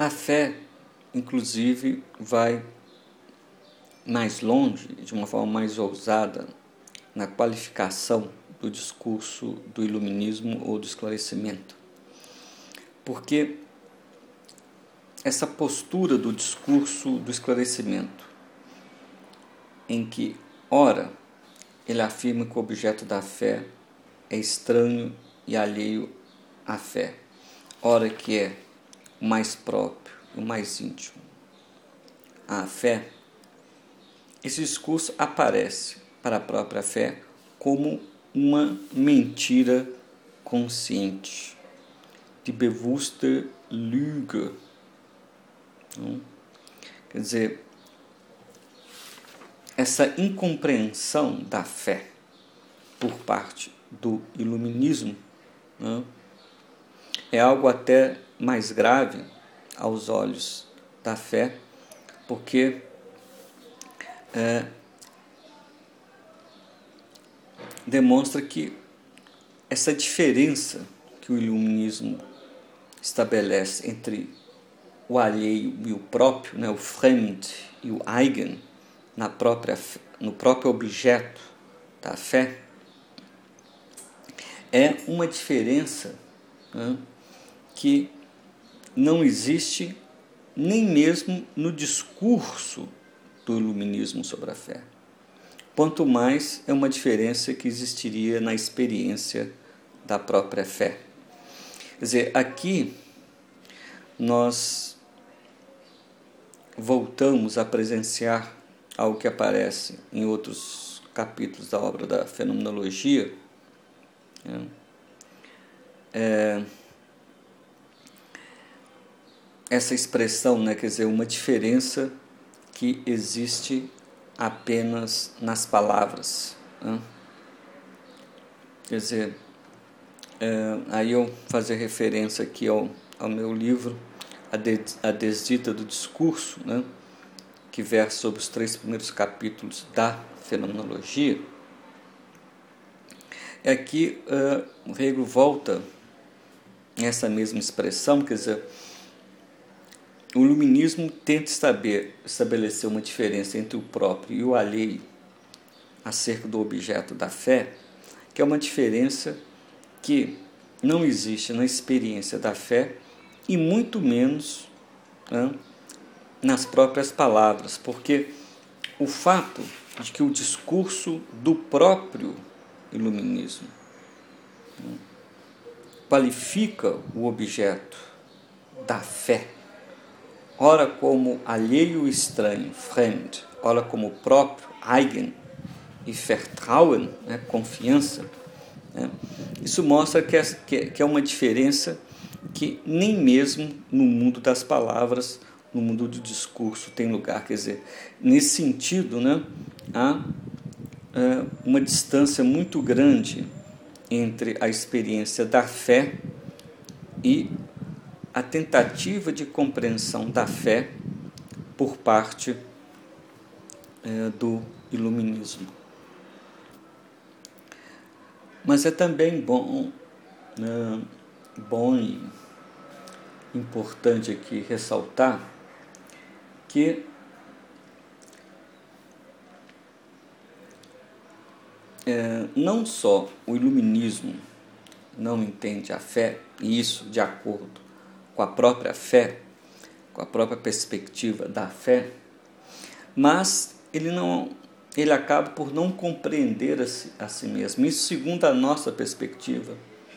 A fé, inclusive, vai mais longe, de uma forma mais ousada, na qualificação do discurso do iluminismo ou do esclarecimento. Porque essa postura do discurso do esclarecimento, em que, ora, ele afirma que o objeto da fé é estranho e alheio à fé, ora que é o mais próprio, o mais íntimo à fé, esse discurso aparece para a própria fé como uma mentira consciente, die bewusste Lüge. Quer dizer, essa incompreensão da fé por parte do iluminismo, né, é algo até mais grave aos olhos da fé, porque demonstra que essa diferença que o iluminismo estabelece entre o alheio e o próprio, né, o fremd e o eigen, no próprio objeto da fé, é uma diferença, né, que não existe nem mesmo no discurso do iluminismo sobre a fé. Quanto mais é uma diferença que existiria na experiência da própria fé. Quer dizer, aqui nós voltamos a presenciar algo que aparece em outros capítulos da obra da Fenomenologia, né? Essa expressão, né, quer dizer, uma diferença que existe apenas nas palavras, né? Quer dizer, aí eu fazer referência aqui ao meu livro, A Desdita do Discurso, né, que versa sobre os 3 primeiros capítulos da Fenomenologia. Aqui o Hegel volta essa mesma expressão, quer dizer, o iluminismo tenta estabelecer uma diferença entre o próprio e o alheio acerca do objeto da fé, que é uma diferença que não existe na experiência da fé e muito menos, né, nas próprias palavras, porque o fato de que o discurso do próprio iluminismo, né, qualifica o objeto da fé, ora como alheio e estranho, fremd, ora como próprio, eigen, e vertrauen, né, confiança, né, isso mostra que é uma diferença que nem mesmo no mundo das palavras, no mundo do discurso tem lugar. Quer dizer, nesse sentido, né, há uma distância muito grande entre a experiência da fé e a tentativa de compreensão da fé por parte do iluminismo. Mas é também bom e importante aqui ressaltar que não só o iluminismo não entende a fé, e isso de acordo com a própria fé, com a própria perspectiva da fé, mas ele acaba por não compreender a si mesmo. Isso segundo a nossa perspectiva,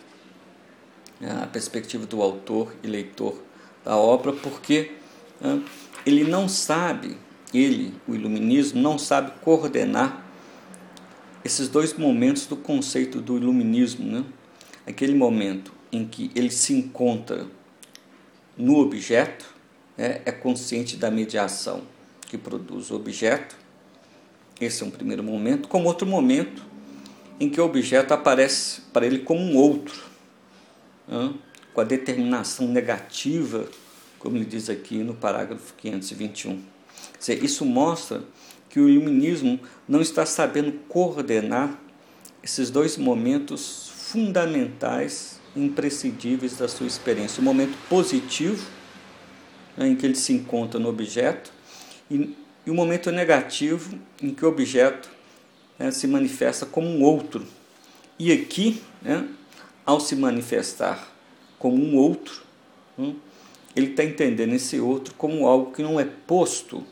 a perspectiva do autor e leitor da obra, porque ele não sabe, o iluminismo, não sabe coordenar esses 2 momentos do conceito do iluminismo, né? Aquele momento em que ele se encontra no objeto, é consciente da mediação que produz o objeto. Esse é um primeiro momento, como outro momento em que o objeto aparece para ele como um outro, com a determinação negativa, como ele diz aqui no parágrafo 521. Quer dizer, isso mostra que o iluminismo não está sabendo coordenar esses 2 momentos fundamentais, imprescindíveis da sua experiência. O momento positivo, né, em que ele se encontra no objeto, e o momento negativo em que o objeto, né, se manifesta como um outro. E aqui, né, ao se manifestar como um outro, ele está entendendo esse outro como algo que não é posto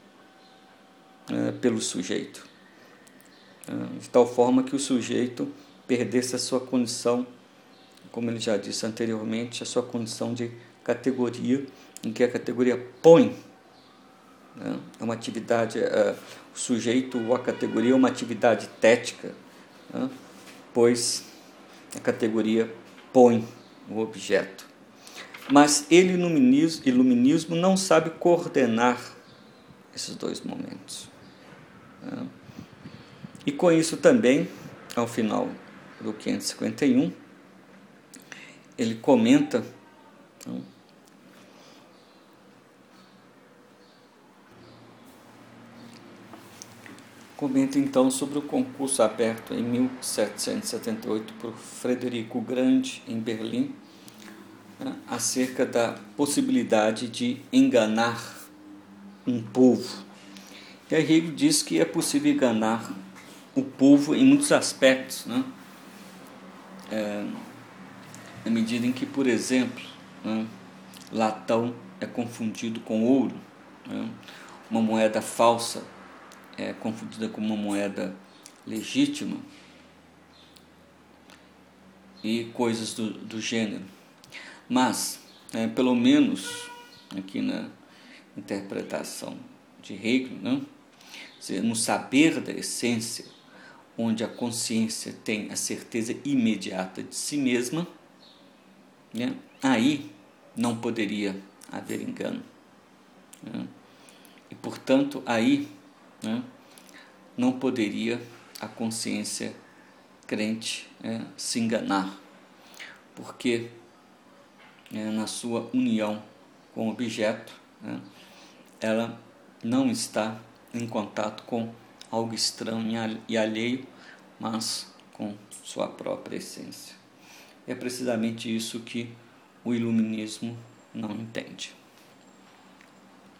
pelo sujeito, de tal forma que o sujeito perdesse a sua condição, como ele já disse anteriormente, a sua condição de categoria, em que a categoria põe, é uma atividade, o sujeito ou a categoria é uma atividade tética, pois a categoria põe o objeto. Mas ele, iluminismo, não sabe coordenar esses dois momentos. E com isso também, ao final do 551, ele comenta então sobre o concurso aberto em 1778 por Frederico o Grande, em Berlim, acerca da possibilidade de enganar um povo. E aí ele diz que é possível enganar o povo em muitos aspectos, na medida em que, por exemplo, latão é confundido com ouro, uma moeda falsa é confundida com uma moeda legítima e coisas do gênero. Mas, pelo menos aqui na interpretação de Hegel, no saber da essência, onde a consciência tem a certeza imediata de si mesma, aí não poderia haver engano. E, portanto, aí não poderia a consciência crente se enganar, porque na sua união com o objeto, ela não está em contato com algo estranho e alheio, mas com sua própria essência. É precisamente isso que o iluminismo não entende.